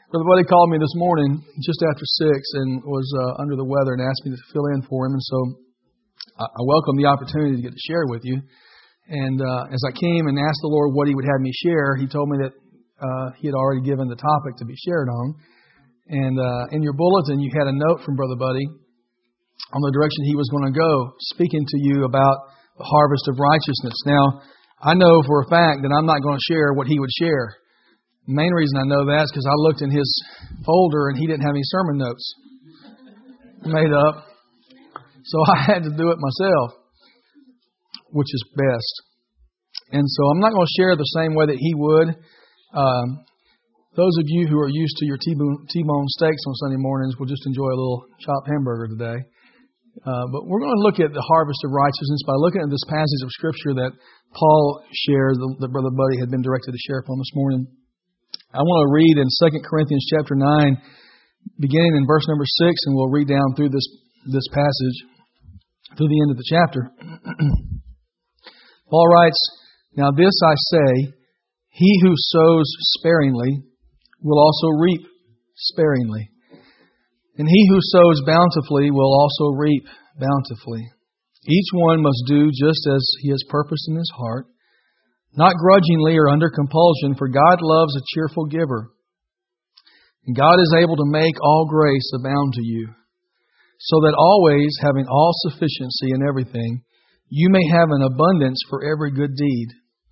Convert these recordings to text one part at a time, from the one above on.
Brother Buddy called me this morning just after 6 and was under the weather and asked me to fill in for him. And so I welcome the opportunity to get to share with you. And as I came and asked the Lord what He would have me share, He told me that He had already given the topic to be shared on. And in your bulletin, you had a note from Brother Buddy on the direction he was going to go, speaking to you about the harvest of righteousness. Now, I know for a fact that I'm not going to share what he would share. The main reason I know that is because I looked in his folder and he didn't have any sermon notes made up. So I had to do it myself, which is best. And so I'm not going to share the same way that he would. Those of you who are used to your T-bone steaks on Sunday mornings will just enjoy a little chopped hamburger today. But we're going to look at the harvest of righteousness by looking at this passage of Scripture that Paul shares, that Brother Buddy had been directed to share from this morning. I want to read in 2 Corinthians chapter 9, beginning in verse number 6, and we'll read down through this passage through the end of the chapter. Paul writes, "Now this I say, he who sows sparingly will also reap sparingly. And he who sows bountifully will also reap bountifully. Each one must do just as he has purposed in his heart, not grudgingly or under compulsion, for God loves a cheerful giver. And God is able to make all grace abound to you, so that always, having all sufficiency in everything, you may have an abundance for every good deed.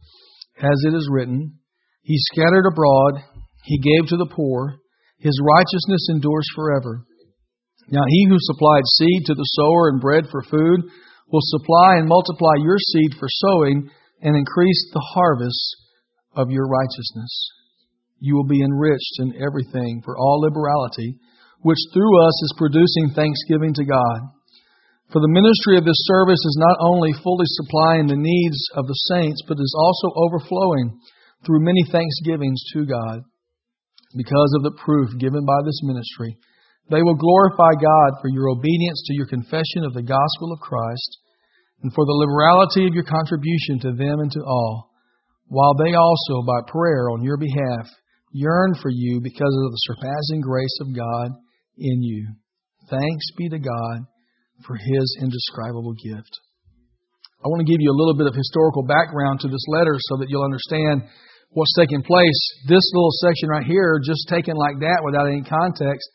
As it is written, He scattered abroad, He gave to the poor, His righteousness endures forever. Now He who supplied seed to the sower and bread for food will supply and multiply your seed for sowing and increase the harvest of your righteousness. You will be enriched in everything for all liberality, which through us is producing thanksgiving to God. For the ministry of this service is not only fully supplying the needs of the saints, but is also overflowing through many thanksgivings to God. Because of the proof given by this ministry, they will glorify God for your obedience to your confession of the gospel of Christ, and for the liberality of your contribution to them and to all, while they also, by prayer on your behalf, yearn for you because of the surpassing grace of God in you. Thanks be to God for His indescribable gift." I want to give you a little bit of historical background to this letter so that you'll understand what's taking place. This little section right here, just taken like that without any context,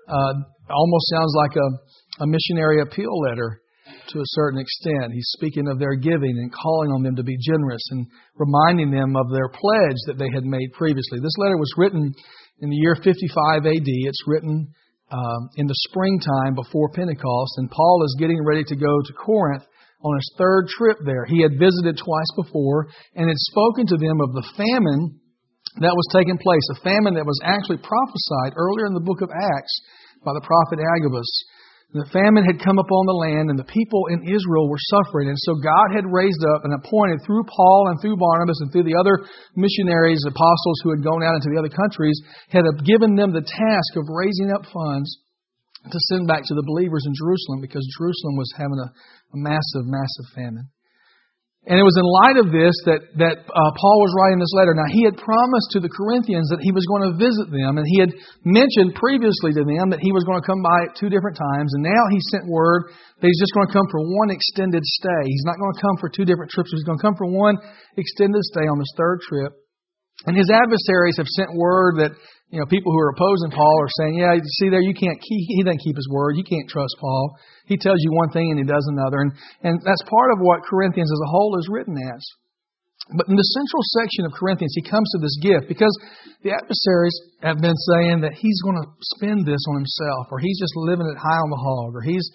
almost sounds like a missionary appeal letter to a certain extent. He's speaking of their giving and calling on them to be generous and reminding them of their pledge that they had made previously. This letter was written in the year 55 AD. It's written in the springtime before Pentecost, and Paul is getting ready to go to Corinth on his third trip there. He had visited twice before and had spoken to them of the famine that was taking place, a famine that was actually prophesied earlier in the book of Acts by the prophet Agabus. The famine had come upon the land and the people in Israel were suffering. And so God had raised up and appointed through Paul and through Barnabas and through the other missionaries, apostles who had gone out into the other countries, had given them the task of raising up funds to send back to the believers in Jerusalem, because Jerusalem was having a massive famine. And it was in light of this that Paul was writing this letter. Now, he had promised to the Corinthians that he was going to visit them, and he had mentioned previously to them that he was going to come by at 2 different times, and now he sent word that he's just going to come for one extended stay. He's not going to come for 2 different trips. He's going to come for one extended stay on this third trip. And his adversaries have sent word that, people who are opposing Paul are saying, yeah, you see there, he doesn't keep his word. You can't trust Paul. He tells you one thing and he does another. And that's part of what Corinthians as a whole is written as. But in the central section of Corinthians, he comes to this gift because the adversaries have been saying that he's going to spend this on himself, or he's just living it high on the hog, or he's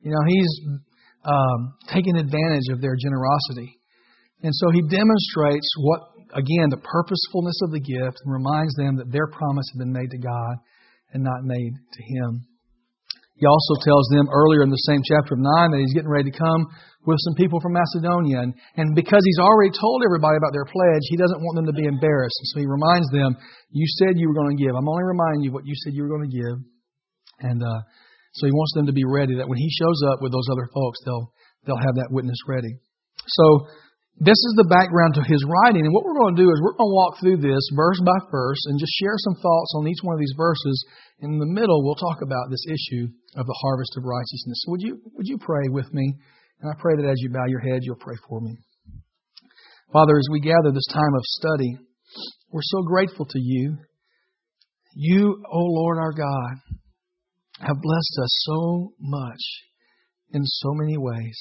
taking advantage of their generosity. And so he demonstrates again, the purposefulness of the gift, and reminds them that their promise had been made to God and not made to him. He also tells them earlier in the same chapter of 9 that he's getting ready to come with some people from Macedonia. And because he's already told everybody about their pledge, he doesn't want them to be embarrassed. And so he reminds them, you said you were going to give. I'm only reminding you what you said you were going to give. And so he wants them to be ready, that when he shows up with those other folks, they'll have that witness ready. So This is the background to his writing. And what we're going to do is we're going to walk through this verse by verse and just share some thoughts on each one of these verses. In the middle, we'll talk about this issue of the harvest of righteousness. So would you pray with me? And I pray that as you bow your head, you'll pray for me. Father, as we gather this time of study, we're so grateful to you. You, O Lord our God, have blessed us so much in so many ways.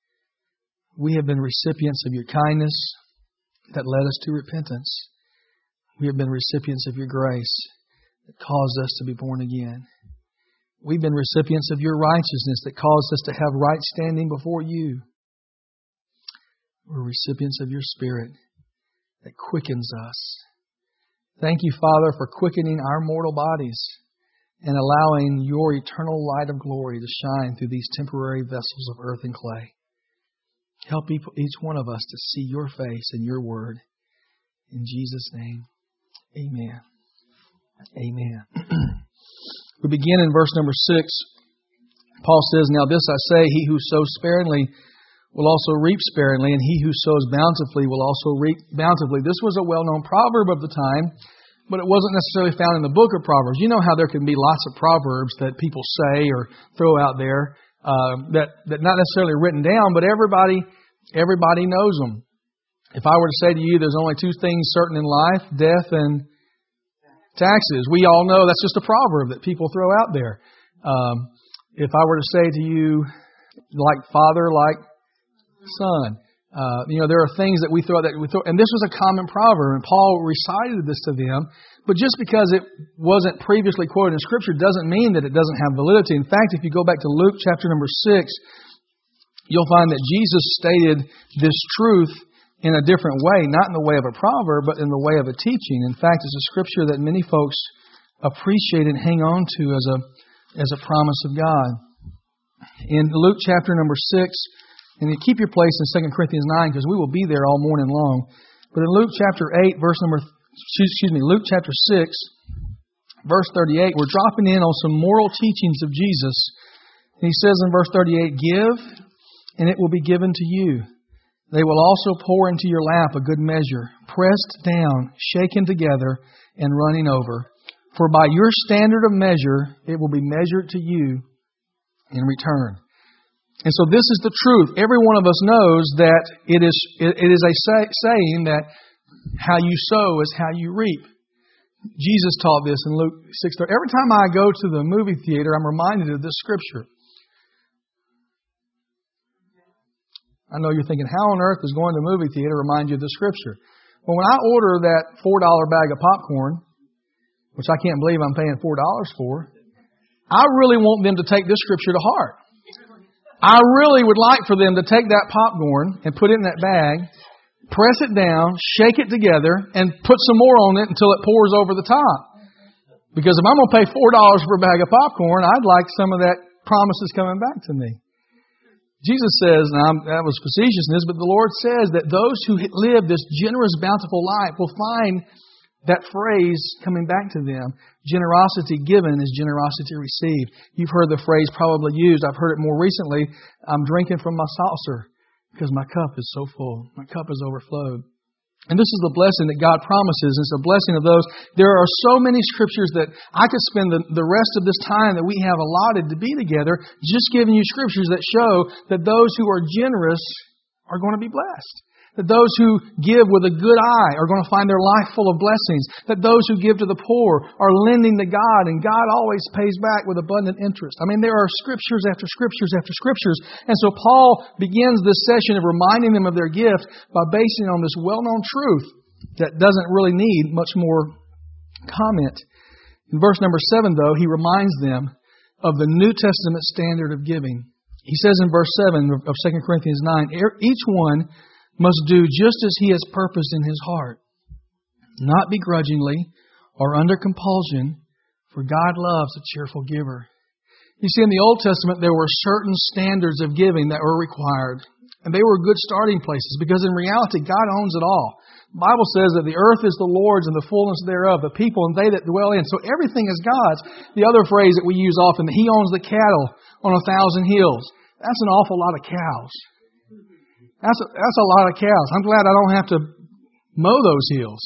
We have been recipients of your kindness that led us to repentance. We have been recipients of your grace that caused us to be born again. We've been recipients of your righteousness that caused us to have right standing before you. We're recipients of your Spirit that quickens us. Thank you, Father, for quickening our mortal bodies and allowing your eternal light of glory to shine through these temporary vessels of earth and clay. Help each one of us to see your face and your word. In Jesus' name, amen. Amen. We begin in verse number 6. Paul says, "Now this I say, he who sows sparingly will also reap sparingly, and he who sows bountifully will also reap bountifully." This was a well-known proverb of the time, but it wasn't necessarily found in the book of Proverbs. You know how there can be lots of proverbs that people say or throw out there that not necessarily written down, but everybody knows them. If I were to say to you, there's only two things certain in life, death and taxes. We all know that's just a proverb that people throw out there. If I were to say to you, like father, like son, there are things that we throw, and this was a common proverb, and Paul recited this to them. But just because it wasn't previously quoted in Scripture doesn't mean that it doesn't have validity. In fact, if you go back to Luke chapter number 6, you'll find that Jesus stated this truth in a different way, not in the way of a proverb, but in the way of a teaching. In fact, it's a scripture that many folks appreciate and hang on to as a promise of God. In Luke chapter number 6, and you keep your place in 2 Corinthians 9 because we will be there all morning long. But in Luke chapter 8, Luke chapter 6, verse 38, we're dropping in on some moral teachings of Jesus. And he says in verse 38, "Give, and it will be given to you. They will also pour into your lap a good measure, pressed down, shaken together, and running over. For by your standard of measure, it will be measured to you in return." And so this is the truth. Every one of us knows that it is a saying that how you sow is how you reap. Jesus taught this in Luke 6:30. Every time I go to the movie theater, I'm reminded of this scripture. I know you're thinking, how on earth does going to the movie theater remind you of the scripture? Well, when I order that $4 bag of popcorn, which I can't believe I'm paying $4 for, I really want them to take this scripture to heart. I really would like for them to take that popcorn and put it in that bag, press it down, shake it together, and put some more on it until it pours over the top. Because if I'm going to pay $4 for a bag of popcorn, I'd like some of that promises coming back to me. Jesus says, and that was facetiousness, but the Lord says that those who live this generous, bountiful life will find that phrase coming back to them. Generosity given is generosity received. You've heard the phrase probably used. I've heard it more recently. I'm drinking from my saucer because my cup is so full. My cup is overflowed. And this is the blessing that God promises. It's a blessing of those. There are so many scriptures that I could spend the rest of this time that we have allotted to be together just giving you scriptures that show that those who are generous are going to be blessed. That those who give with a good eye are going to find their life full of blessings. That those who give to the poor are lending to God, and God always pays back with abundant interest. I mean, there are scriptures after scriptures after scriptures. And so Paul begins this session of reminding them of their gift by basing it on this well-known truth that doesn't really need much more comment. In verse number 7, though, he reminds them of the New Testament standard of giving. He says in verse 7 of 2 Corinthians 9, "Each one must do just as he has purposed in his heart, not begrudgingly or under compulsion, for God loves a cheerful giver." You see, in the Old Testament, there were certain standards of giving that were required. And they were good starting places because in reality, God owns it all. The Bible says that the earth is the Lord's and the fullness thereof, the people and they that dwell in. So everything is God's. The other phrase that we use often, that He owns the cattle on 1,000 hills. That's an awful lot of cows. That's a lot of cows. I'm glad I don't have to mow those hills.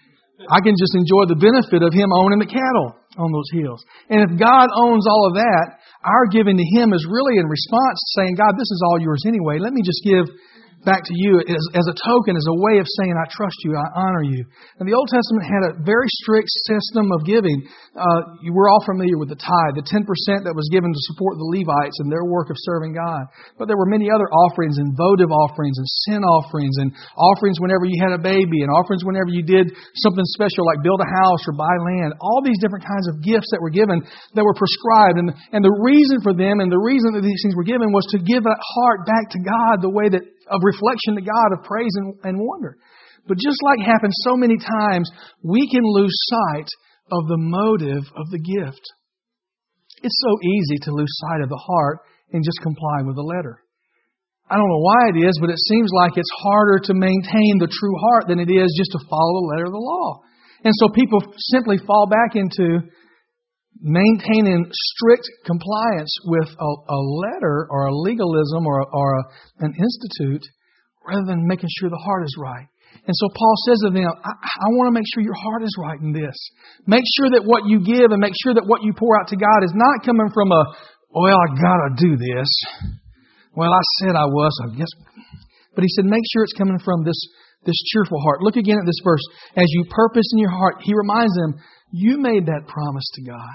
I can just enjoy the benefit of Him owning the cattle on those hills. And if God owns all of that, our giving to Him is really in response to saying, God, this is all yours anyway. Let me just give back to you as a token, as a way of saying, I trust you, I honor you. And the Old Testament had a very strict system of giving. We're all familiar with the tithe, the 10% that was given to support the Levites and their work of serving God. But there were many other offerings and votive offerings and sin offerings and offerings whenever you had a baby and offerings whenever you did something special like build a house or buy land. All these different kinds of gifts that were given that were prescribed. And the reason for them and the reason that these things were given was to give that heart back to God the way that of reflection to God, of praise and wonder. But just like happens so many times, we can lose sight of the motive of the gift. It's so easy to lose sight of the heart and just comply with the letter. I don't know why it is, but it seems like it's harder to maintain the true heart than it is just to follow the letter of the law. And so people simply fall back into maintaining strict compliance with a letter or a legalism or an institute rather than making sure the heart is right. And so Paul says to them, I want to make sure your heart is right in this. Make sure that what you give and make sure that what you pour out to God is not coming from well, I gotta do this. Well, I said I was, I guess. But he said, make sure it's coming from this cheerful heart. Look again at this verse. As you purpose in your heart, he reminds them, you made that promise to God.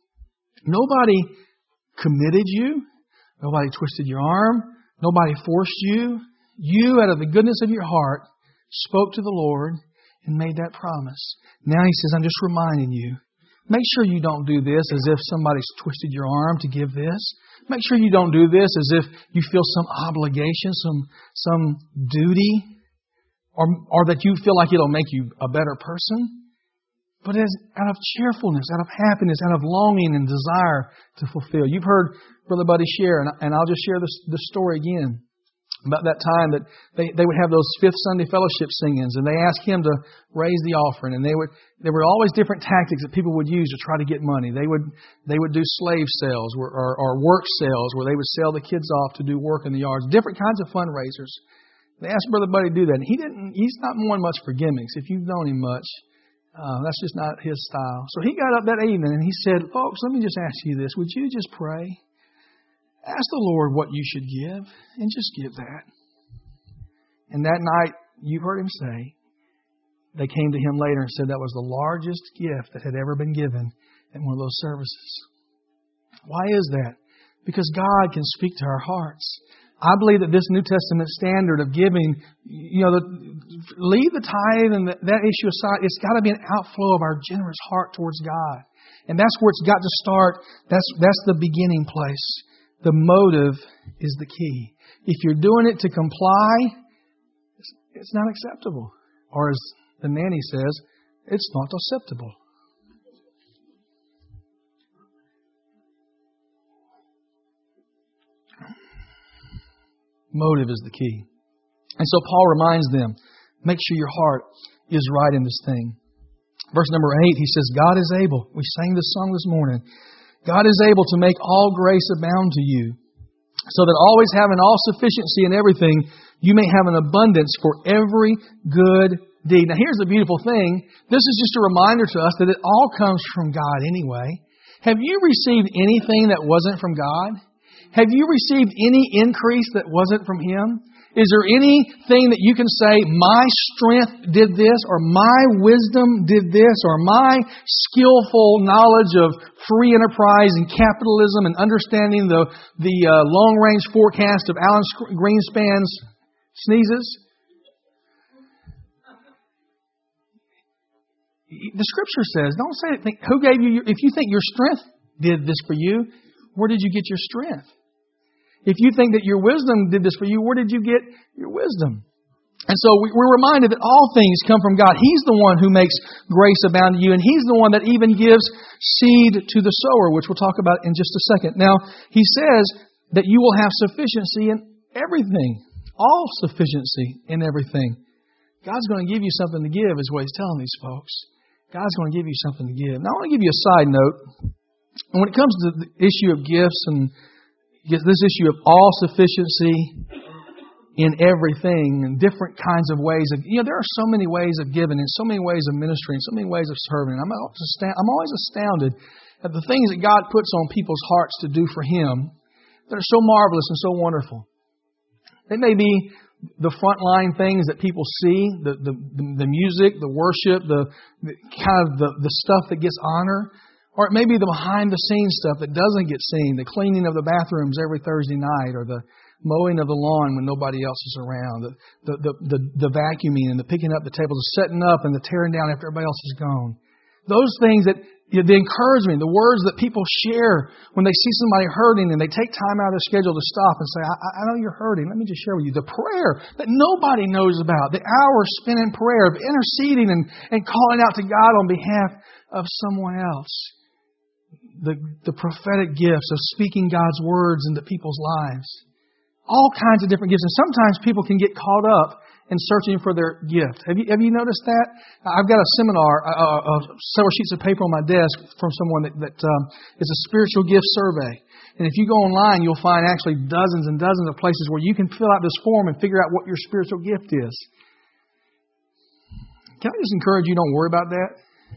Nobody committed you. Nobody twisted your arm. Nobody forced you. You, out of the goodness of your heart, spoke to the Lord and made that promise. Now he says, I'm just reminding you. Make sure you don't do this as if somebody's twisted your arm to give this. Make sure you don't do this as if you feel some obligation, some duty, or that you feel like it'll make you a better person. But out of cheerfulness, out of happiness, out of longing and desire to fulfill. You've heard Brother Buddy share, and I'll just share this story again about that time that they would have those Fifth Sunday Fellowship singings, and they asked him to raise the offering, and there were always different tactics that people would use to try to get money. They would do slave sales or work sales where they would sell the kids off to do work in the yards. Different kinds of fundraisers. They asked Brother Buddy to do that, and he's not one much for gimmicks. If you've known him much, that's just not his style. So he got up that evening and he said, folks, let me just ask you this. Would you just pray? Ask the Lord what you should give and just give that. And that night, you've heard him say, they came to him later and said that was the largest gift that had ever been given at one of those services. Why is that? Because God can speak to our hearts. I believe that this New Testament standard of giving, leave the tithe and that issue aside. It's got to be an outflow of our generous heart towards God. And that's where it's got to start. That's the beginning place. The motive is the key. If you're doing it to comply, it's not acceptable. Or as the nanny says, it's not acceptable. Motive is the key. And so Paul reminds them, make sure your heart is right in this thing. Verse number 8, he says, God is able. We sang this song this morning. God is able to make all grace abound to you, so that always having all sufficiency in everything, you may have an abundance for every good deed. Now here's the beautiful thing. This is just a reminder to us that it all comes from God anyway. Have you received anything that wasn't from God? Have you received any increase that wasn't from Him? Is there anything that you can say, my strength did this, or my wisdom did this, or my skillful knowledge of free enterprise and capitalism and understanding the long-range forecast of Alan Greenspan's sneezes? The Scripture says, don't say, who gave you, if you think your strength did this for you, where did you get your strength? If you think that your wisdom did this for you, where did you get your wisdom? And so we're reminded that all things come from God. He's the one who makes grace abound to you, and He's the one that even gives seed to the sower, which we'll talk about in just a second. Now, He says that you will have sufficiency in everything, all sufficiency in everything. God's going to give you something to give, is what He's telling these folks. God's going to give you something to give. Now, I want to give you a side note. And when it comes to the issue of gifts and this issue of all sufficiency in everything and different kinds of ways of, there are so many ways of giving and so many ways of ministering, so many ways of serving. And I'm always astounded at the things that God puts on people's hearts to do for Him that are so marvelous and so wonderful. It may be the frontline things that people see, the music, the worship, the stuff that gets honor. Or it may be the behind-the-scenes stuff that doesn't get seen, the cleaning of the bathrooms every Thursday night, or the mowing of the lawn when nobody else is around, the vacuuming and the picking up the tables, the setting up and the tearing down after everybody else is gone. Those things that, the encouragement, the words that people share when they see somebody hurting and they take time out of their schedule to stop and say, I know you're hurting. Let me just share with you. The prayer that nobody knows about, the hours spent in prayer, of interceding and calling out to God on behalf of someone else. The prophetic gifts of speaking God's words into people's lives. All kinds of different gifts. And sometimes people can get caught up in searching for their gift. Have you noticed that? I've got a seminar, several sheets of paper on my desk from someone that is a spiritual gift survey. And if you go online, you'll find actually dozens and dozens of places where you can fill out this form and figure out what your spiritual gift is. Can I just encourage you, don't worry about that?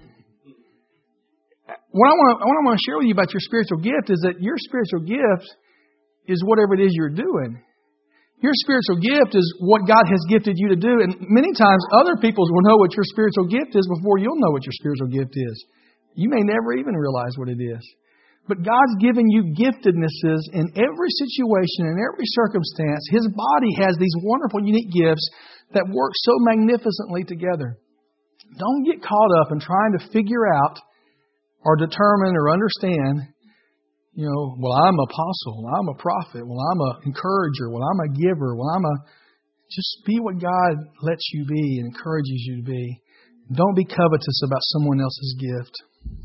What I want to share with you about your spiritual gift is that your spiritual gift is whatever it is you're doing. Your spiritual gift is what God has gifted you to do. And many times other people will know what your spiritual gift is before you'll know what your spiritual gift is. You may never even realize what it is. But God's given you giftednesses in every situation, in every circumstance. His body has these wonderful, unique gifts that work so magnificently together. Don't get caught up in trying to figure out or determine or understand, well, I'm an apostle, well, I'm a prophet, well, I'm an encourager, well, I'm a giver, just be what God lets you be and encourages you to be. Don't be covetous about someone else's gift.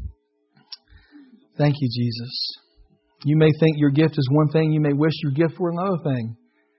Thank you, Jesus. You may think your gift is one thing, you may wish your gift were another thing.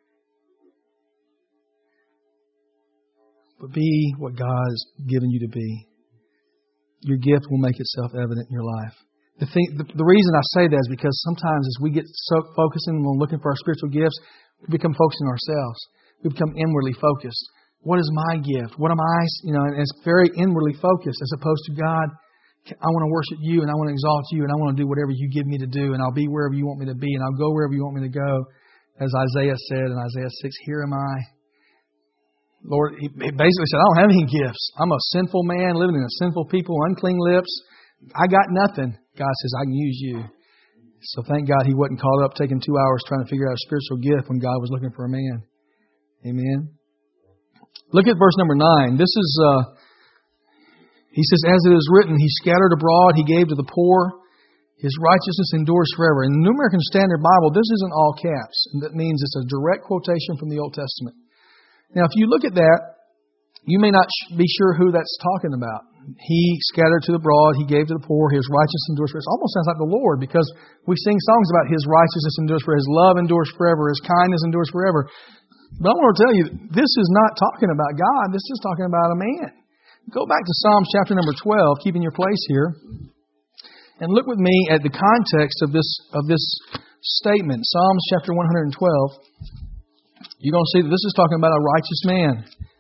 But be what God has given you to be. Your gift will make itself evident in your life. The reason I say that is because sometimes as we get so focusing on looking for our spiritual gifts, we become focused on ourselves. We become inwardly focused. What is my gift? What am I? And it's very inwardly focused as opposed to God. I want to worship you and I want to exalt you and I want to do whatever you give me to do and I'll be wherever you want me to be and I'll go wherever you want me to go. As Isaiah said in Isaiah 6, here am I. Lord, he basically said, I don't have any gifts. I'm a sinful man living in a sinful people, unclean lips. I got nothing. God says, I can use you. So thank God he wasn't caught up taking 2 hours trying to figure out a spiritual gift when God was looking for a man. Amen. Look at verse number 9. This is, he says, as it is written, he scattered abroad, he gave to the poor. His righteousness endures forever. In the New American Standard Bible, this isn't all caps. And that means it's a direct quotation from the Old Testament. Now, if you look at that, you may not be sure who that's talking about. He scattered to the broad, he gave to the poor, his righteousness endures forever. It almost sounds like the Lord because we sing songs about his righteousness endures forever, his love endures forever, his kindness endures forever. But I want to tell you, this is not talking about God, this is talking about a man. Go back to Psalms chapter number 12, keeping your place here, and look with me at the context of this statement. Psalms chapter 112. You're going to see that this is talking about a righteous man.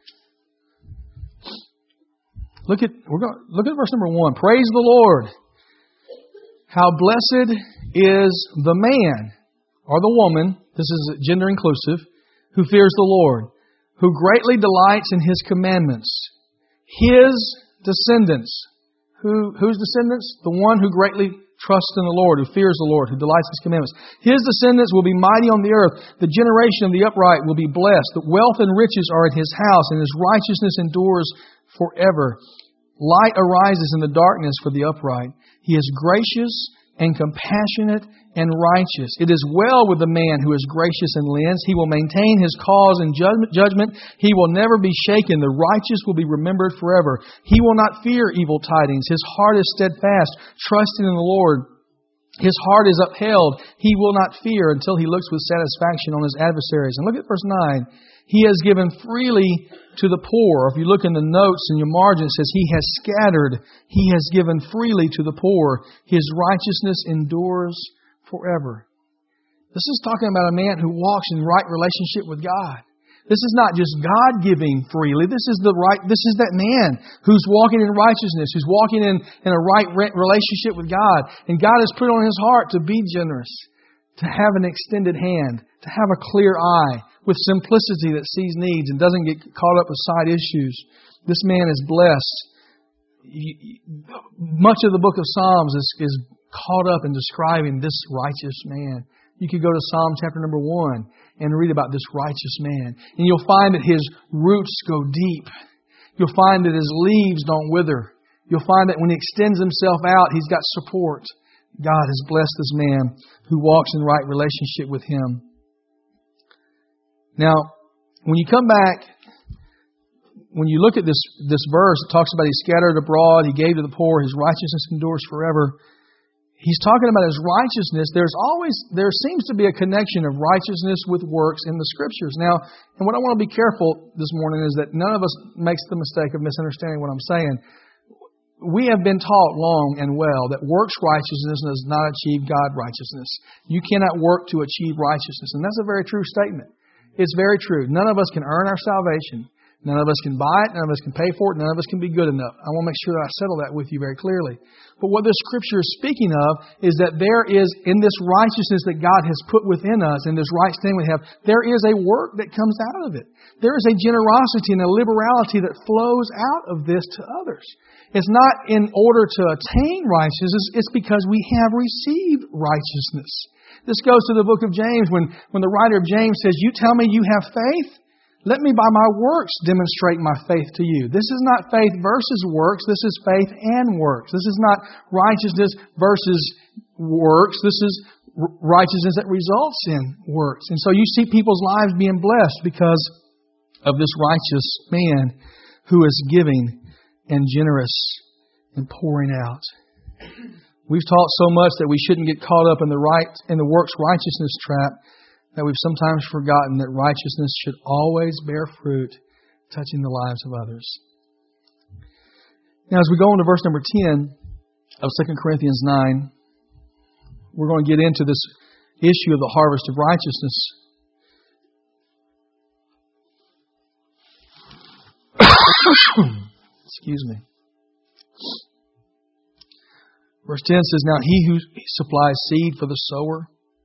Look at verse number 1. Praise the Lord. How blessed is the man or the woman, this is gender inclusive, who fears the Lord, who greatly delights in His commandments. His descendants. Whose descendants? The one who greatly trusts in the Lord, who fears the Lord, who delights in His commandments. His descendants will be mighty on the earth. The generation of the upright will be blessed. The wealth and riches are in His house, and His righteousness endures forever. Light arises in the darkness for the upright. He is gracious and compassionate and righteous. It is well with the man who is gracious and lends. He will maintain his cause in judgment. He will never be shaken. The righteous will be remembered forever. He will not fear evil tidings. His heart is steadfast, trusting in the Lord. His heart is upheld. He will not fear until he looks with satisfaction on his adversaries. And look at verse 9. He has given freely to the poor. If you look in the notes in your margin, it says He has scattered. He has given freely to the poor. His righteousness endures forever. This is talking about a man who walks in right relationship with God. This is not just God giving freely. This is that man who's walking in righteousness, who's walking in a right relationship with God. And God has put on his heart to be generous, to have an extended hand, to have a clear eye, with simplicity that sees needs and doesn't get caught up with side issues. This man is blessed. Much of the book of Psalms is caught up in describing this righteous man. You could go to Psalm chapter number 1 and read about this righteous man. And you'll find that his roots go deep. You'll find that his leaves don't wither. You'll find that when he extends himself out, he's got support. God has blessed this man who walks in right relationship with him. Now, when you come back, when you look at this verse, it talks about he scattered abroad, he gave to the poor, his righteousness endures forever. He's talking about his righteousness. There seems to be a connection of righteousness with works in the Scriptures. Now, and what I want to be careful this morning is that none of us makes the mistake of misunderstanding what I'm saying. We have been taught long and well that works righteousness does not achieve God righteousness. You cannot work to achieve righteousness. And that's a very true statement. It's very true. None of us can earn our salvation. None of us can buy it. None of us can pay for it. None of us can be good enough. I want to make sure that I settle that with you very clearly. But what this Scripture is speaking of is that there is, in this righteousness that God has put within us, in this right standing we have, there is a work that comes out of it. There is a generosity and a liberality that flows out of this to others. It's not in order to attain righteousness. It's because we have received righteousness. This goes to the book of James when the writer of James says, you tell me you have faith? Let me by my works demonstrate my faith to you. This is not faith versus works. This is faith and works. This is not righteousness versus works. This is righteousness that results in works. And so you see people's lives being blessed because of this righteous man who is giving and generous and pouring out. We've taught so much that we shouldn't get caught up in the works righteousness trap that we've sometimes forgotten that righteousness should always bear fruit, touching the lives of others. Now, as we go into verse number 10 of 2 Corinthians 9, we're going to get into this issue of the harvest of righteousness. Excuse me. Verse 10 says, now he who supplies seed for the sower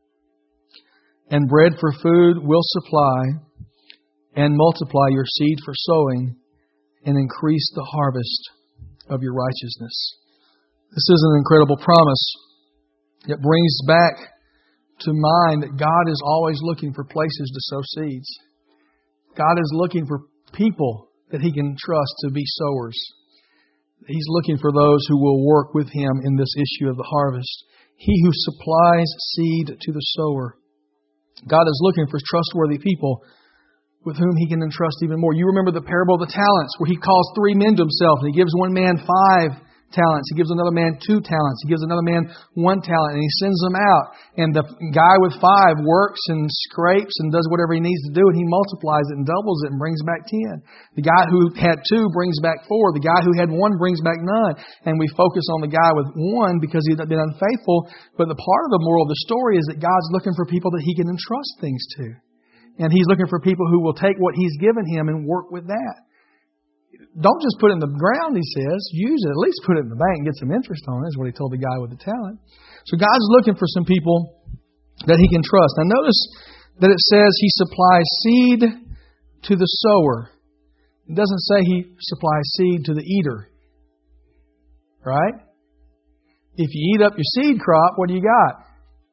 and bread for food will supply and multiply your seed for sowing and increase the harvest of your righteousness. This is an incredible promise. It brings back to mind that God is always looking for places to sow seeds. God is looking for people that He can trust to be sowers. He's looking for those who will work with Him in this issue of the harvest. He who supplies seed to the sower. God is looking for trustworthy people with whom He can entrust even more. You remember the parable of the talents where He calls 3 men to Himself and He gives one man 5 talents. He gives another man 2 talents. He gives another man 1 talent and He sends them out. And the guy with 5 works and scrapes and does whatever he needs to do and he multiplies it and doubles it and brings back 10. The guy who had 2 brings back 4. The guy who had 1 brings back none. And we focus on the guy with 1 because he'd been unfaithful. But the part of the moral of the story is that God's looking for people that He can entrust things to. And He's looking for people who will take what He's given him and work with that. Don't just put it in the ground, He says. Use it. At least put it in the bank and get some interest on it, is what He told the guy with the talent. So God's looking for some people that He can trust. Now notice that it says He supplies seed to the sower. It doesn't say He supplies seed to the eater. Right? If you eat up your seed crop, what do you got?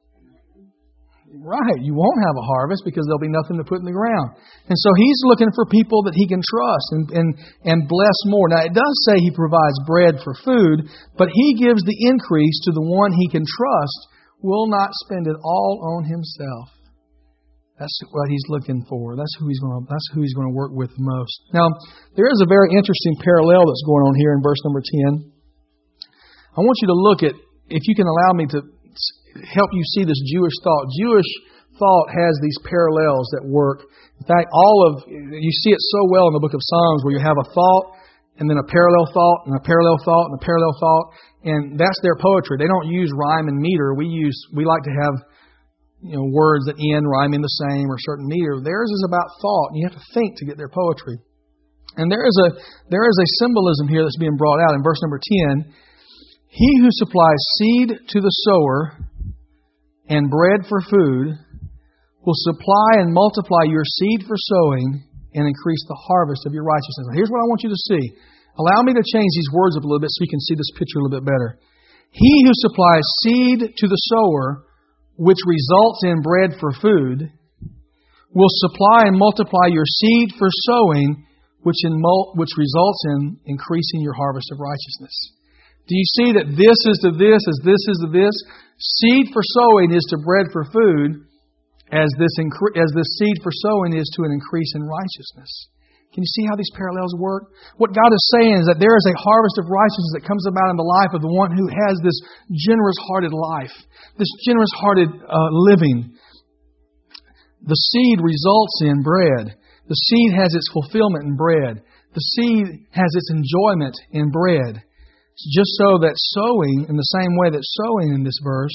Right, you won't have a harvest because there'll be nothing to put in the ground. And so He's looking for people that He can trust and bless more. Now, it does say He provides bread for food, but He gives the increase to the one He can trust, will not spend it all on Himself. That's what He's looking for. That's who He's going to work with most. Now, there is a very interesting parallel that's going on here in verse number 10. I want you to look at, if you can allow me to help you see this Jewish thought. Jewish thought has these parallels that work. In fact, you see it so well in the book of Psalms where you have a thought and then a parallel thought and a parallel thought and a parallel thought. And that's their poetry. They don't use rhyme and meter. We like to have words that end rhyming the same or certain meter. Theirs is about thought. And you have to think to get their poetry. And there is a symbolism here that's being brought out in verse number 10. He who supplies seed to the sower and bread for food will supply and multiply your seed for sowing and increase the harvest of your righteousness. Now, here's what I want you to see. Allow me to change these words up a little bit so you can see this picture a little bit better. He who supplies seed to the sower, which results in bread for food, will supply and multiply your seed for sowing, which results in increasing your harvest of righteousness. Do you see that this is to this as this is to this? Seed for sowing is to bread for food, as this seed for sowing is to an increase in righteousness. Can you see how these parallels work? What God is saying is that there is a harvest of righteousness that comes about in the life of the one who has this generous-hearted life, this generous-hearted living. The seed results in bread. The seed has its fulfillment in bread. The seed has its enjoyment in bread. Just so that sowing, in the same way that sowing in this verse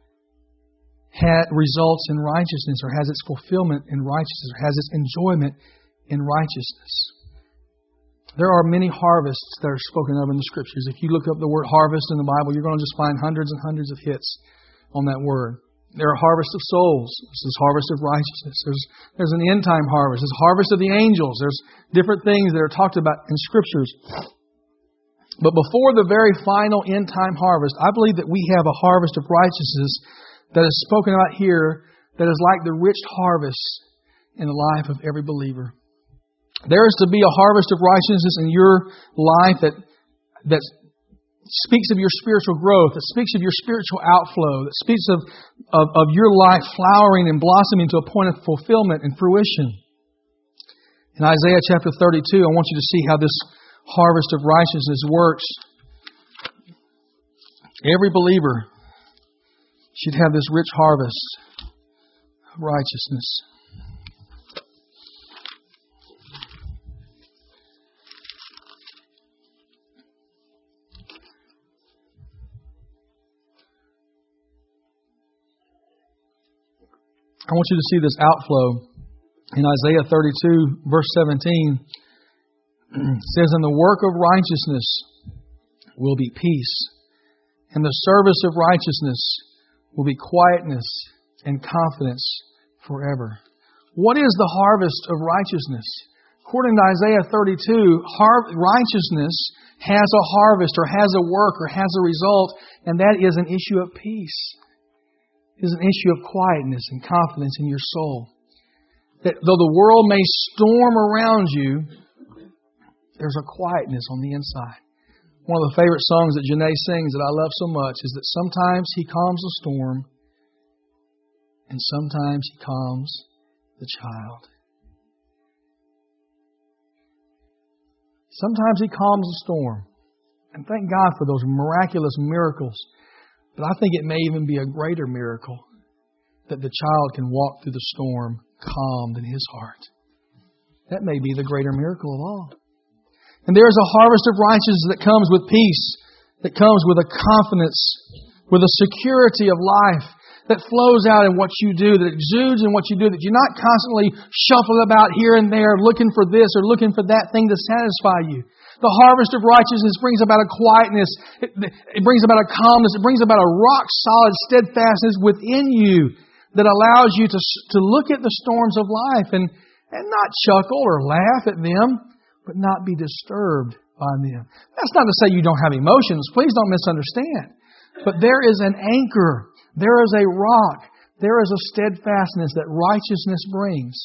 results in righteousness, or has its fulfillment in righteousness, or has its enjoyment in righteousness. There are many harvests that are spoken of in the Scriptures. If you look up the word harvest in the Bible, you're going to just find hundreds and hundreds of hits on that word. There are harvests of souls. This is harvest of righteousness. There's an end time harvest. There's harvest of the angels. There's different things that are talked about in Scriptures. But before the very final end time harvest, I believe that we have a harvest of righteousness that is spoken about here that is like the rich harvest in the life of every believer. There is to be a harvest of righteousness in your life that speaks of your spiritual growth, that speaks of your spiritual outflow, that speaks of your life flowering and blossoming to a point of fulfillment and fruition. In Isaiah chapter 32, I want you to see how this harvest of righteousness works. Every believer should have this rich harvest of righteousness. I want you to see this outflow in Isaiah 32, verse 17. It says, "And the work of righteousness will be peace, and the service of righteousness will be quietness and confidence forever." What is the harvest of righteousness? According to Isaiah 32, righteousness has a harvest or has a work or has a result, and that is an issue of peace. It is an issue of quietness and confidence in your soul. That though the world may storm around you, there's a quietness on the inside. One of the favorite songs that Janae sings that I love so much is that sometimes He calms the storm and sometimes He calms the child. Sometimes He calms the storm. And thank God for those miraculous miracles. But I think it may even be a greater miracle that the child can walk through the storm calmed in his heart. That may be the greater miracle of all. And there is a harvest of righteousness that comes with peace, that comes with a confidence, with a security of life that flows out in what you do, that exudes in what you do, that you're not constantly shuffling about here and there looking for this or looking for that thing to satisfy you. The harvest of righteousness brings about a quietness, it brings about a calmness, it brings about a rock-solid steadfastness within you that allows you to look at the storms of life and not chuckle or laugh at them, but not be disturbed by them. That's not to say you don't have emotions. Please don't misunderstand. But there is an anchor. There is a rock. There is a steadfastness that righteousness brings.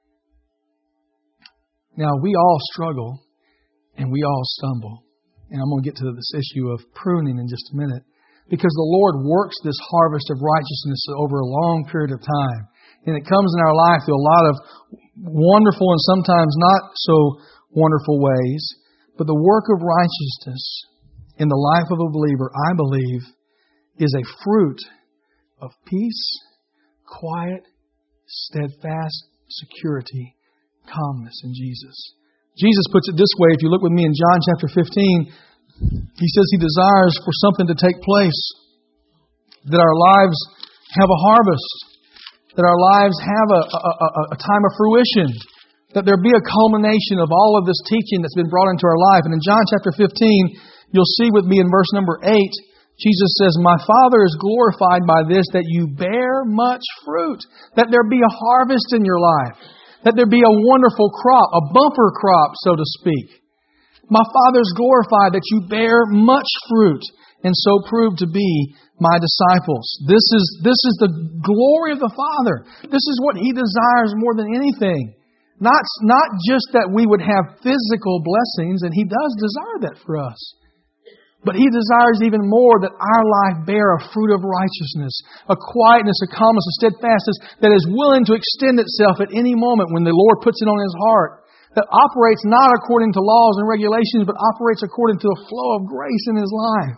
Now, we all struggle and we all stumble. And I'm going to get to this issue of pruning in just a minute. Because the Lord works this harvest of righteousness over a long period of time. And it comes in our life through a lot of wonderful and sometimes not so wonderful ways. But the work of righteousness in the life of a believer, I believe, is a fruit of peace, quiet, steadfast security, calmness in Jesus. Jesus puts it this way. If you look with me in John chapter 15, He says He desires for something to take place, that our lives have a harvest. that our lives have a time of fruition, that there be a culmination of all of this teaching that's been brought into our life. And in John chapter 15, you'll see with me in verse number 8, Jesus says, "My Father is glorified by this, that you bear much fruit," that there be a harvest in your life, that there be a wonderful crop, a bumper crop, so to speak. My Father is glorified that you bear much fruit, and so prove to be my disciples. This is the glory of the Father. This is what He desires more than anything. Not just that we would have physical blessings, and He does desire that for us. But He desires even more that our life bear a fruit of righteousness, a quietness, a calmness, a steadfastness that is willing to extend itself at any moment when the Lord puts it on His heart. That operates not according to laws and regulations, but operates according to a flow of grace in His life.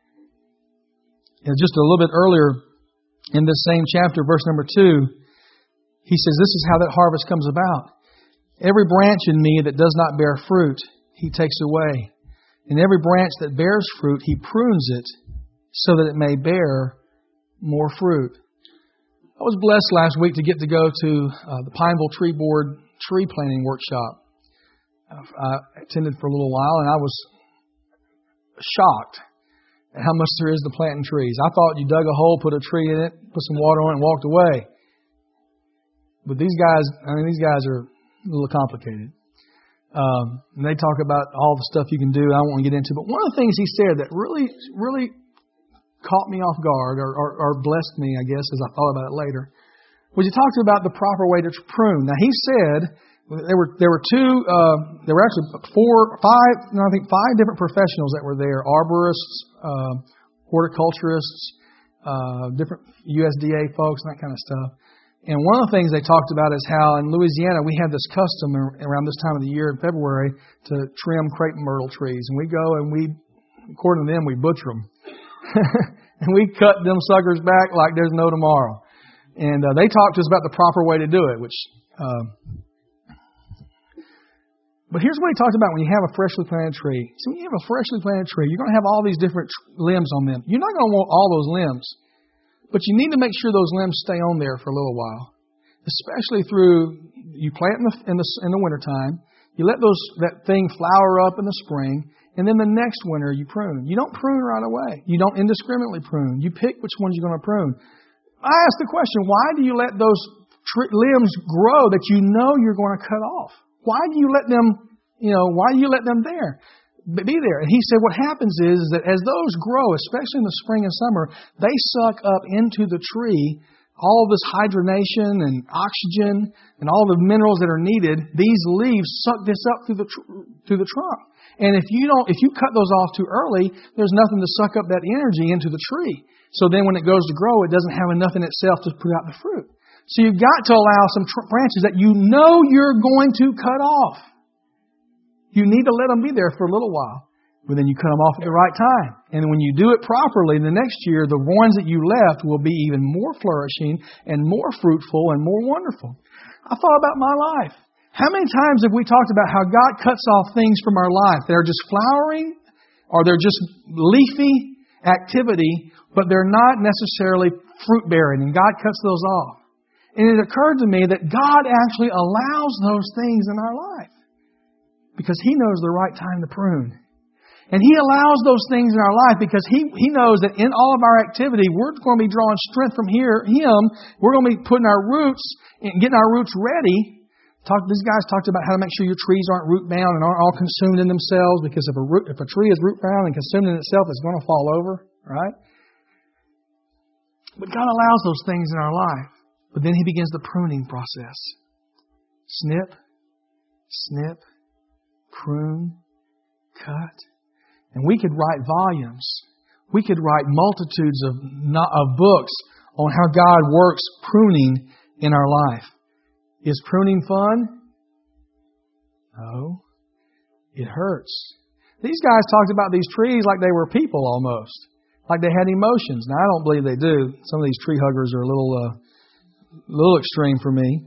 And just a little bit earlier in this same chapter, verse number 2, He says, "This is how that harvest comes about. Every branch in me that does not bear fruit, He takes away. And every branch that bears fruit, He prunes it so that it may bear more fruit." I was blessed last week to get to go to the Pineville Tree Board tree planting workshop. I attended for a little while, and I was shocked at how much there is to planting trees. I thought you dug a hole, put a tree in it, put some water on it, and walked away. But these guys are a little complicated. And they talk about all the stuff you can do I don't want to get into. But one of the things he said that really caught me off guard or blessed me, I guess, as I thought about it later, was he talked about the proper way to prune. Now he said there were actually five different professionals that were there: arborists, horticulturists, different USDA folks, and that kind of stuff. And one of the things they talked about is how in Louisiana we have this custom around this time of the year in February to trim crepe myrtle trees. And we go and according to them, we butcher them. And we cut them suckers back like there's no tomorrow. And they talked to us about the proper way to do it, but here's what he talked about when you have a freshly planted tree. So when you have a freshly planted tree, you're going to have all these different limbs on them. You're not going to want all those limbs. But you need to make sure those limbs stay on there for a little while, especially you plant in the wintertime, you let that thing flower up in the spring, and then the next winter you prune. You don't prune right away. You don't indiscriminately prune. You pick which ones you're going to prune. I ask the question, why do you let those limbs grow that you know you're going to cut off? Why do you let them there? Be there. And he said what happens is that as those grow, especially in the spring and summer, they suck up into the tree all this hydronation and oxygen and all the minerals that are needed. These leaves suck this up through the trunk. And if you cut those off too early, there's nothing to suck up that energy into the tree. So then when it goes to grow, it doesn't have enough in itself to put out the fruit. So you've got to allow some branches that you know you're going to cut off. You need to let them be there for a little while. But then you cut them off at the right time. And when you do it properly, the next year, the ones that you left will be even more flourishing and more fruitful and more wonderful. I thought about my life. How many times have we talked about how God cuts off things from our life? They're just flowering or they're just leafy activity, but they're not necessarily fruit-bearing, and God cuts those off. And it occurred to me that God actually allows those things in our life, because He knows the right time to prune. And He allows those things in our life because He knows that in all of our activity, we're going to be drawing strength from Him. We're going to be putting our roots and getting our roots ready. These guys talked about how to make sure your trees aren't root bound and aren't all consumed in themselves, because if a tree is root bound and consumed in itself, it's going to fall over, right? But God allows those things in our life. But then He begins the pruning process. Snip, snip, prune, cut. And we could write volumes. We could write multitudes of books on how God works pruning in our life. Is pruning fun? No. It hurts. These guys talked about these trees like they were people almost. Like they had emotions. Now, I don't believe they do. Some of these tree huggers are a little extreme for me.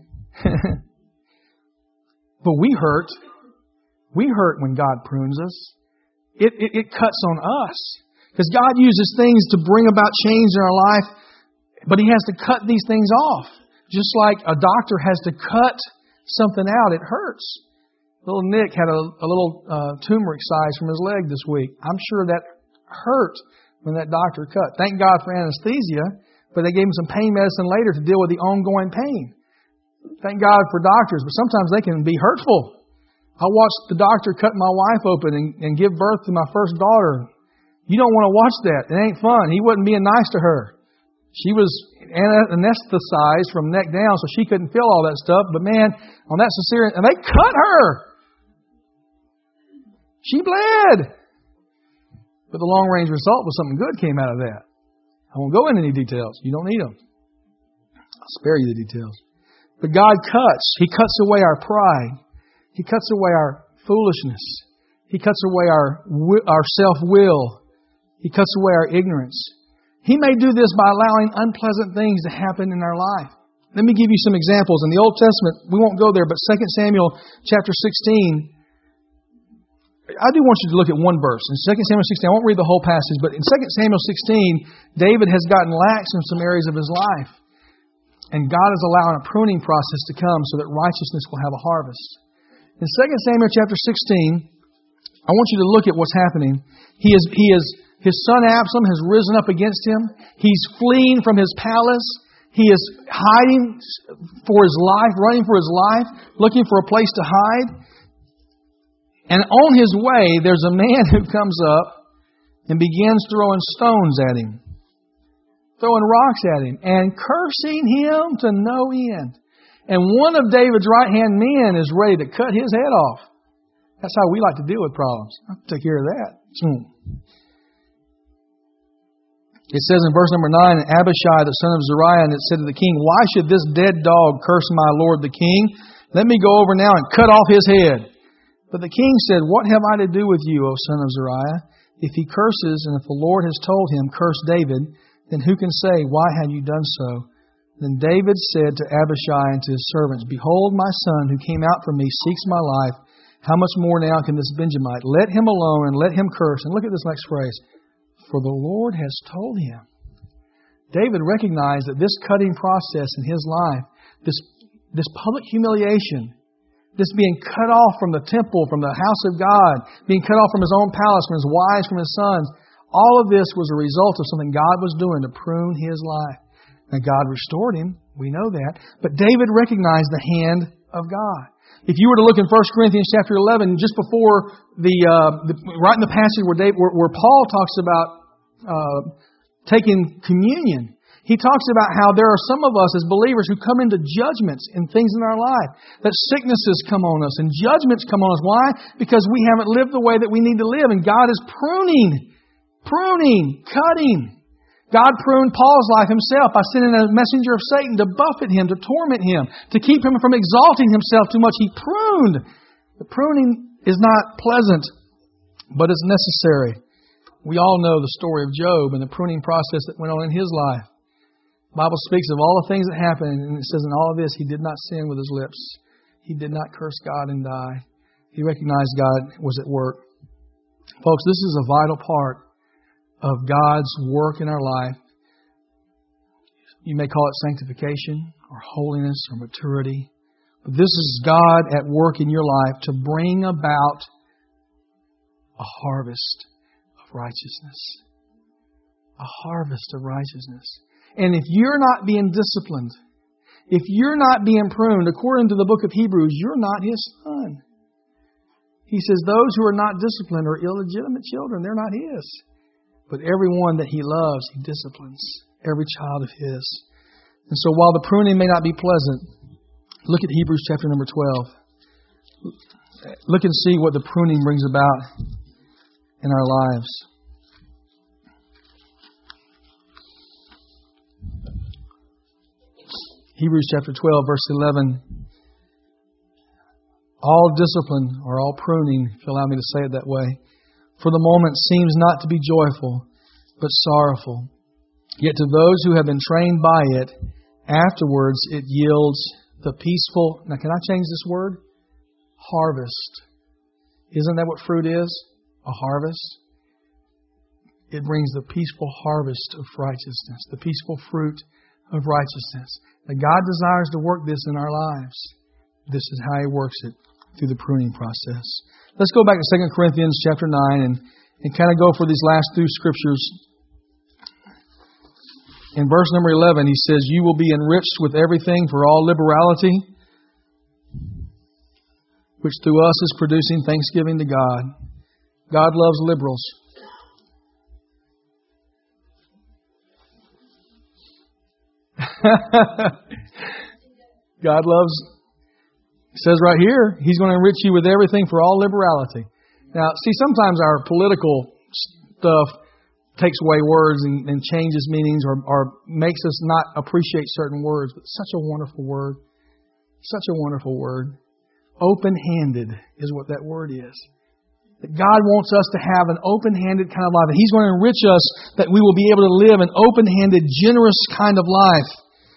But we hurt. We hurt when God prunes us. It cuts on us. Because God uses things to bring about change in our life, but He has to cut these things off. Just like a doctor has to cut something out, it hurts. Little Nick had a little tumor excised from his leg this week. I'm sure that hurt when that doctor cut. Thank God for anesthesia, but they gave him some pain medicine later to deal with the ongoing pain. Thank God for doctors, but sometimes they can be hurtful. I watched the doctor cut my wife open and give birth to my first daughter. You don't want to watch that. It ain't fun. He wasn't being nice to her. She was anesthetized from neck down, so she couldn't feel all that stuff. But man, on that cesarean, and they cut her. She bled. But the long-range result was something good came out of that. I won't go into any details. You don't need them. I'll spare you the details. But God cuts. He cuts away our pride. He cuts away our foolishness. He cuts away our self-will. He cuts away our ignorance. He may do this by allowing unpleasant things to happen in our life. Let me give you some examples. In the Old Testament, we won't go there, but 2 Samuel chapter 16, I do want you to look at one verse. In 2 Samuel 16, I won't read the whole passage, but in 2 Samuel 16, David has gotten lax in some areas of his life. And God is allowing a pruning process to come so that righteousness will have a harvest. In 2 Samuel chapter 16, I want you to look at what's happening. His son Absalom has risen up against him. He's fleeing from his palace. He is hiding for his life, running for his life, looking for a place to hide. And on his way, there's a man who comes up and begins throwing stones at him, throwing rocks at him, and cursing him to no end. And one of David's right-hand men is ready to cut his head off. That's how we like to deal with problems. I'll take care of that. It says in verse number 9, and Abishai, the son of Zeruiah, it said to the king, why should this dead dog curse my lord the king? Let me go over now and cut off his head. But the king said, what have I to do with you, O son of Zeruiah? If he curses, and if the Lord has told him, curse David, then who can say, why have you done so? Then David said to Abishai and to his servants, behold, my son who came out from me seeks my life. How much more now can this Benjamite? Let him alone and let him curse. And look at this next phrase. For the Lord has told him. David recognized that this cutting process in his life, this public humiliation, this being cut off from the temple, from the house of God, being cut off from his own palace, from his wives, from his sons, all of this was a result of something God was doing to prune his life. Now God restored him, we know that, but David recognized the hand of God. If you were to look in 1 Corinthians chapter 11, just before right in the passage where Paul talks about taking communion, he talks about how there are some of us as believers who come into judgments in things in our life, that sicknesses come on us and judgments come on us. Why? Because we haven't lived the way that we need to live, and God is pruning, cutting. God pruned Paul's life himself by sending a messenger of Satan to buffet him, to torment him, to keep him from exalting himself too much. He pruned. The pruning is not pleasant, but it's necessary. We all know the story of Job and the pruning process that went on in his life. The Bible speaks of all the things that happened, and it says in all of this, he did not sin with his lips. He did not curse God and die. He recognized God was at work. Folks, this is a vital part of God's work in our life. You may call it sanctification or holiness or maturity. But this is God at work in your life to bring about a harvest of righteousness. A harvest of righteousness. And if you're not being disciplined, if you're not being pruned, according to the book of Hebrews, you're not His son. He says those who are not disciplined are illegitimate children. They're not His. But everyone that He loves, He disciplines. Every child of His. And so while the pruning may not be pleasant, look at Hebrews chapter number 12. Look and see what the pruning brings about in our lives. Hebrews chapter 12, verse 11. All discipline, or all pruning, if you allow me to say it that way, for the moment seems not to be joyful, but sorrowful. Yet to those who have been trained by it, afterwards it yields the peaceful, now can I change this word? Harvest. Isn't that what fruit is? A harvest. It brings the peaceful harvest of righteousness, the peaceful fruit of righteousness. That God desires to work this in our lives. This is how He works it, through the pruning process. Let's go back to 2 Corinthians chapter 9 and kind of go for these last two scriptures. In verse number 11, he says, "You will be enriched with everything for all liberality, which through us is producing thanksgiving to God." God loves liberals. God loves, it says right here, He's going to enrich you with everything for all liberality. Now, see, sometimes our political stuff takes away words and changes meanings or makes us not appreciate certain words. But such a wonderful word. Such a wonderful word. Open-handed is what that word is. That God wants us to have an open-handed kind of life. That He's going to enrich us that we will be able to live an open-handed, generous kind of life.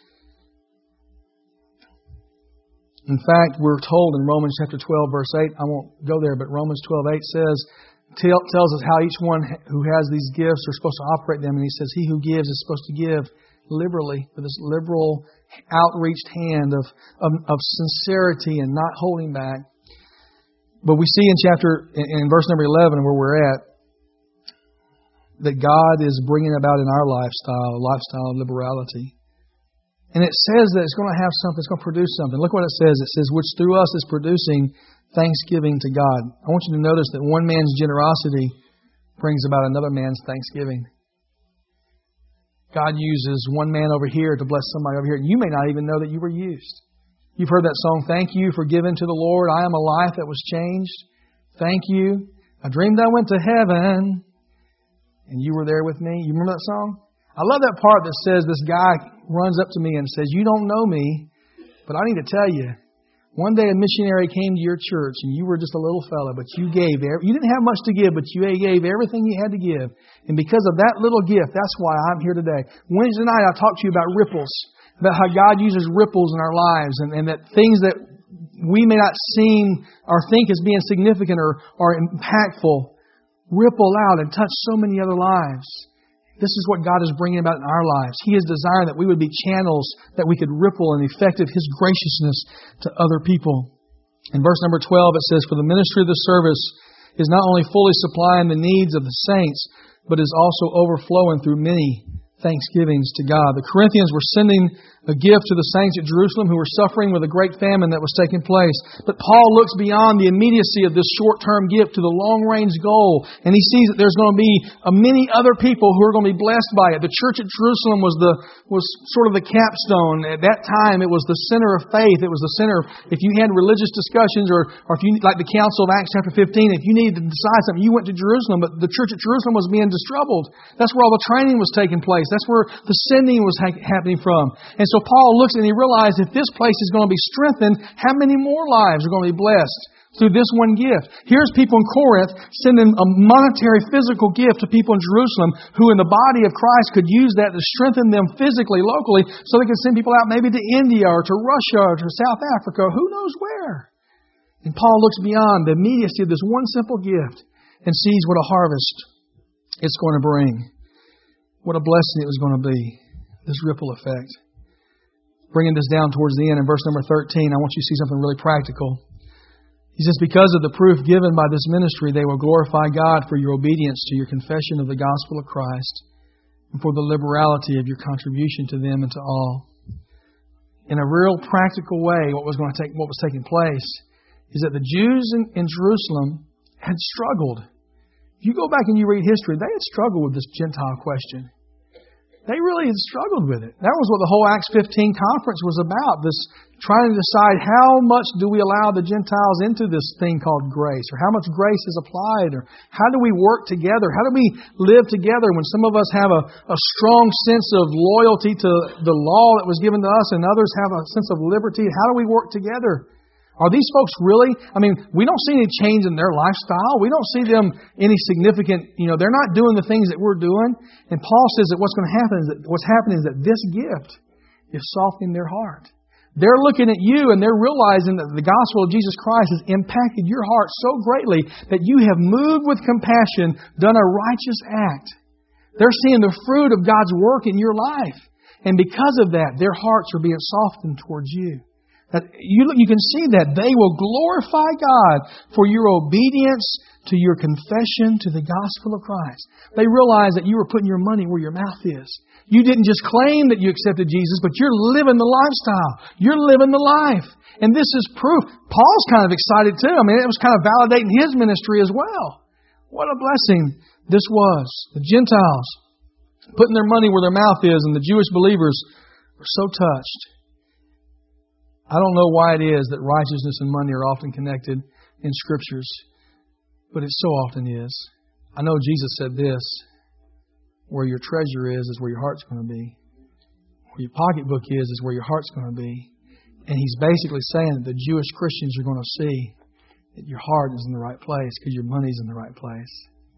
In fact, we're told in Romans chapter 12, verse 8, I won't go there, but Romans 12:8 tells us how each one who has these gifts are supposed to operate them. And he says, he who gives is supposed to give liberally, with this liberal, outreached hand of sincerity and not holding back. But we see in verse number 11, where we're at, that God is bringing about in our lifestyle a lifestyle of liberality. And it says that it's going to have something, it's going to produce something. Look what it says. It says, which through us is producing thanksgiving to God. I want you to notice that one man's generosity brings about another man's thanksgiving. God uses one man over here to bless somebody over here. You may not even know that you were used. You've heard that song, "Thank you for giving to the Lord. I am a life that was changed. Thank you. I dreamed I went to heaven, and you were there with me." You remember that song? I love that part that says this guy runs up to me and says, "You don't know me, but I need to tell you, one day a missionary came to your church and you were just a little fella, but you gave. You didn't have much to give, but you gave everything you had to give. And because of that little gift, that's why I'm here today." Wednesday night I talked to you about ripples, about how God uses ripples in our lives and that things that we may not seem or think as being significant or impactful ripple out and touch so many other lives. This is what God is bringing about in our lives. He has desired that we would be channels that we could ripple in the effect of His graciousness to other people. In verse number 12 it says, "For the ministry of the service is not only fully supplying the needs of the saints, but is also overflowing through many thanksgivings to God." The Corinthians were sending a gift to the saints at Jerusalem who were suffering with a great famine that was taking place. But Paul looks beyond the immediacy of this short-term gift to the long-range goal. And he sees that there's going to be many other people who are going to be blessed by it. The church at Jerusalem was sort of the capstone. At that time, it was the center of faith. It was the center. If you had religious discussions or if you, like the Council of Acts chapter 15, if you needed to decide something, you went to Jerusalem. But the church at Jerusalem was being troubled. That's where all the training was taking place. That's where the sending was happening from. And so Paul looks and he realizes if this place is going to be strengthened, how many more lives are going to be blessed through this one gift? Here's people in Corinth sending a monetary, physical gift to people in Jerusalem who in the body of Christ could use that to strengthen them physically, locally, so they could send people out maybe to India or to Russia or to South Africa, who knows where. And Paul looks beyond the immediacy of this one simple gift and sees what a harvest it's going to bring. What a blessing it was going to be, this ripple effect. Bringing this down towards the end in verse number 13, I want you to see something really practical. He says, "Because of the proof given by this ministry, they will glorify God for your obedience to your confession of the gospel of Christ and for the liberality of your contribution to them and to all." In a real practical way, what was taking place is that the Jews in Jerusalem had struggled. If you go back and you read history, they had struggled with this Gentile question. They really had struggled with it. That was what the whole Acts 15 conference was about, this trying to decide how much do we allow the Gentiles into this thing called grace, or how much grace is applied, or how do we work together? How do we live together when some of us have a strong sense of loyalty to the law that was given to us and others have a sense of liberty? How do we work together? Are these folks really, we don't see any change in their lifestyle. We don't see them any significant, they're not doing the things that we're doing. And Paul says that what's happening is that this gift is softening their heart. They're looking at you and they're realizing that the gospel of Jesus Christ has impacted your heart so greatly that you have moved with compassion, done a righteous act. They're seeing the fruit of God's work in your life. And because of that, their hearts are being softened towards you. That you can see that they will glorify God for your obedience to your confession to the gospel of Christ. They realize that you were putting your money where your mouth is. You didn't just claim that you accepted Jesus, but you're living the lifestyle. You're living the life. And this is proof. Paul's kind of excited too. I mean, it was kind of validating his ministry as well. What a blessing this was. The Gentiles putting their money where their mouth is, and the Jewish believers were so touched. I don't know why it is that righteousness and money are often connected in Scriptures, but it so often is. I know Jesus said this, where your treasure is where your heart's going to be. Where your pocketbook is where your heart's going to be. And He's basically saying that the Jewish Christians are going to see that your heart is in the right place because your money's in the right place.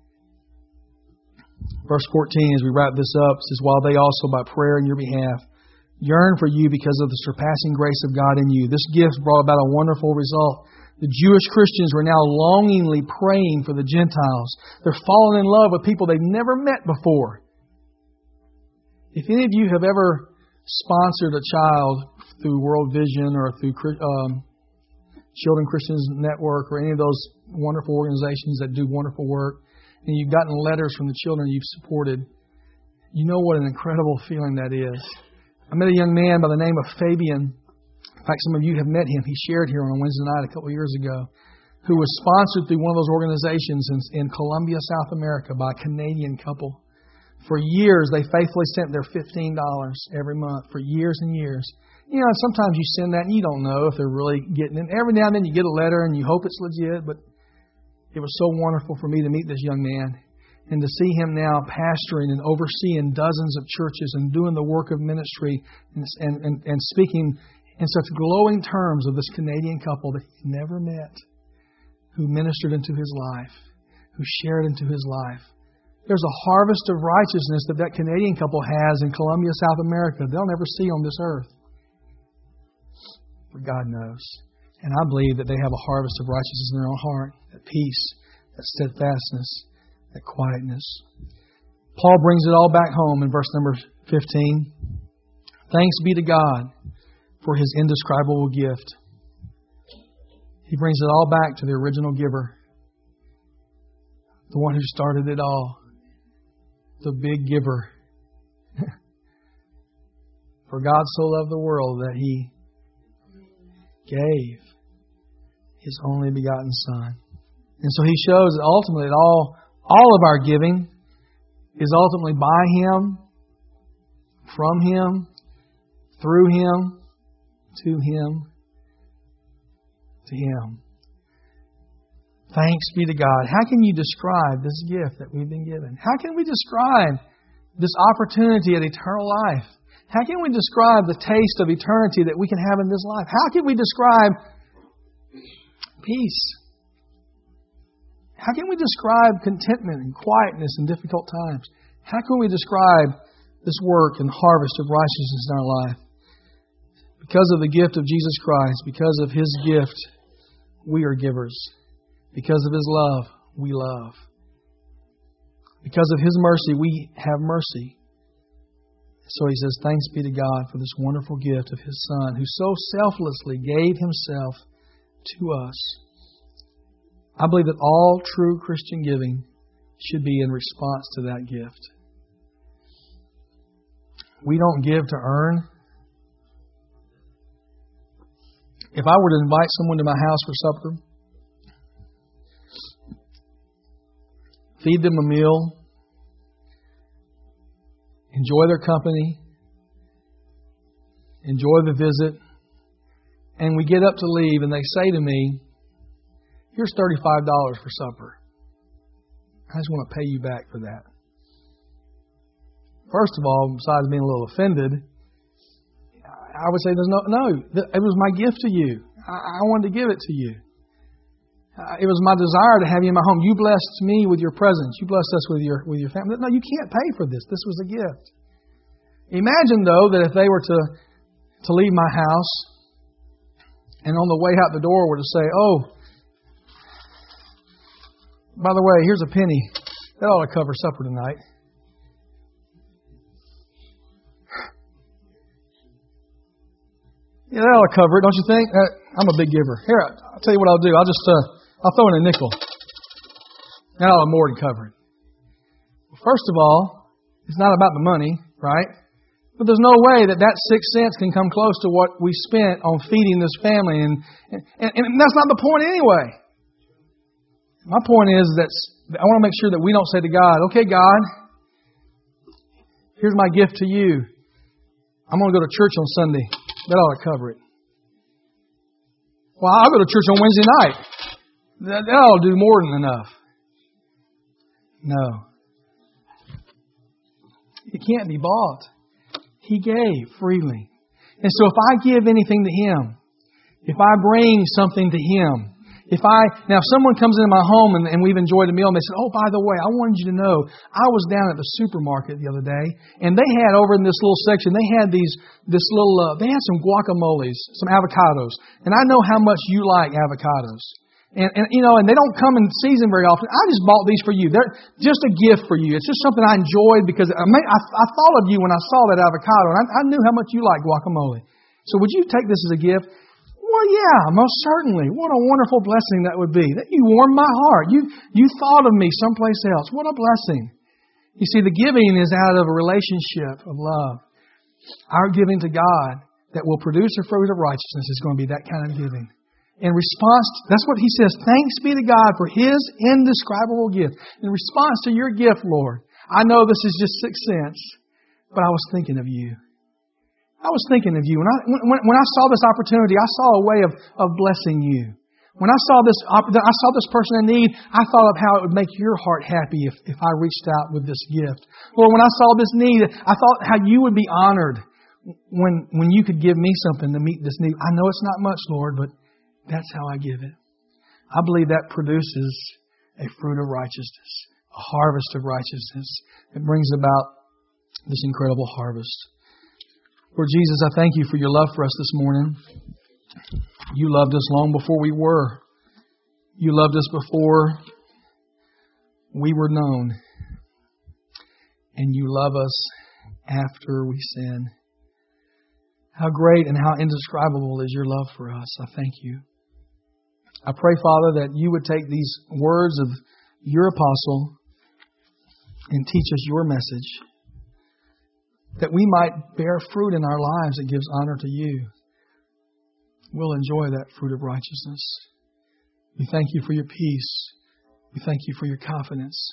Verse 14, as we wrap this up, says, while they also by prayer in your behalf yearn for you because of the surpassing grace of God in you. This gift brought about a wonderful result. The Jewish Christians were now longingly praying for the Gentiles. They're falling in love with people they've never met before. If any of you have ever sponsored a child through World Vision or through Children Christians Network or any of those wonderful organizations that do wonderful work, and you've gotten letters from the children you've supported, you know what an incredible feeling that is. I met a young man by the name of Fabian. In fact, some of you have met him. He shared here on a Wednesday night a couple of years ago, who was sponsored through one of those organizations in Colombia, South America, by a Canadian couple. For years, they faithfully sent their $15 every month for years and years. You know, sometimes you send that and you don't know if they're really getting it. Every now and then you get a letter and you hope it's legit, but it was so wonderful for me to meet this young man. And to see him now pastoring and overseeing dozens of churches and doing the work of ministry and speaking in such glowing terms of this Canadian couple that he never met, who ministered into his life, who shared into his life. There's a harvest of righteousness that Canadian couple has in Colombia, South America. They'll never see on this earth. But God knows. And I believe that they have a harvest of righteousness in their own heart, that peace, that steadfastness, that quietness. Paul brings it all back home in verse number 15. Thanks be to God for His indescribable gift. He brings it all back to the original giver, the one who started it all, the big giver. For God so loved the world that He gave His only begotten Son. And so He shows that ultimately all of our giving is ultimately by Him, from Him, through Him, to Him, to Him. Thanks be to God. How can you describe this gift that we've been given? How can we describe this opportunity at eternal life? How can we describe the taste of eternity that we can have in this life? How can we describe peace? How can we describe contentment and quietness in difficult times? How can we describe this work and harvest of righteousness in our life? Because of the gift of Jesus Christ, because of His gift, we are givers. Because of His love, we love. Because of His mercy, we have mercy. So He says, thanks be to God for this wonderful gift of His Son, who so selflessly gave Himself to us. I believe that all true Christian giving should be in response to that gift. We don't give to earn. If I were to invite someone to my house for supper, feed them a meal, enjoy their company, enjoy the visit, and we get up to leave and they say to me, here's $35 for supper. I just want to pay you back for that. First of all, besides being a little offended, I would say it was my gift to you. I wanted to give it to you. It was my desire to have you in my home. You blessed me with your presence. You blessed us with your family. No, you can't pay for this. This was a gift. Imagine, though, that if they were to leave my house and on the way out the door were to say, oh, by the way, here's a penny. That ought to cover supper tonight. Yeah, that ought to cover it, don't you think? I'm a big giver. Here, I'll tell you what I'll do. I'll throw in a nickel. That ought to more than cover it. First of all, it's not about the money, right? But there's no way that 6 cents can come close to what we spent on feeding this family. And that's not the point anyway. My point is that I want to make sure that we don't say to God, okay, God, here's my gift to you. I'm going to go to church on Sunday. That ought to cover it. Well, I'll go to church on Wednesday night. That ought to do more than enough. No. It can't be bought. He gave freely. And so if I give anything to Him, if I bring something to Him, now if someone comes into my home and we've enjoyed a meal and they say, oh, by the way, I wanted you to know, I was down at the supermarket the other day and they had over in this little section, they had they had some guacamoles, some avocados. And I know how much you like avocados. And they don't come in season very often. I just bought these for you. They're just a gift for you. It's just something I enjoyed because I thought of you when I saw that avocado. And I knew how much you like guacamole. So would you take this as a gift? Well, yeah, most certainly. What a wonderful blessing that would be. That you warmed my heart. You thought of me someplace else. What a blessing. You see, the giving is out of a relationship of love. Our giving to God that will produce a fruit of righteousness is going to be that kind of giving. In response, that's what He says, thanks be to God for His indescribable gift. In response to your gift, Lord, I know this is just 6 cents, but I was thinking of you. I was thinking of you. When I saw this opportunity, I saw a way of blessing you. When I saw this person in need, I thought of how it would make your heart happy if I reached out with this gift. Lord, when I saw this need, I thought how you would be honored when you could give me something to meet this need. I know it's not much, Lord, but that's how I give it. I believe that produces a fruit of righteousness, a harvest of righteousness. It brings about this incredible harvest. Lord Jesus, I thank you for your love for us this morning. You loved us long before we were. You loved us before we were known. And you love us after we sin. How great and how indescribable is your love for us. I thank you. I pray, Father, that you would take these words of your apostle and teach us your message, that we might bear fruit in our lives that gives honor to you. We'll enjoy that fruit of righteousness. We thank you for your peace. We thank you for your confidence.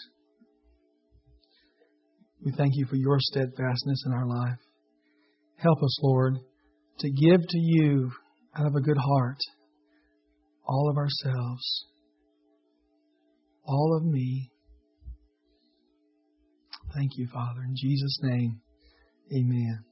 We thank you for your steadfastness in our life. Help us, Lord, to give to you out of a good heart all of ourselves, all of me. Thank you, Father. In Jesus' name, amen.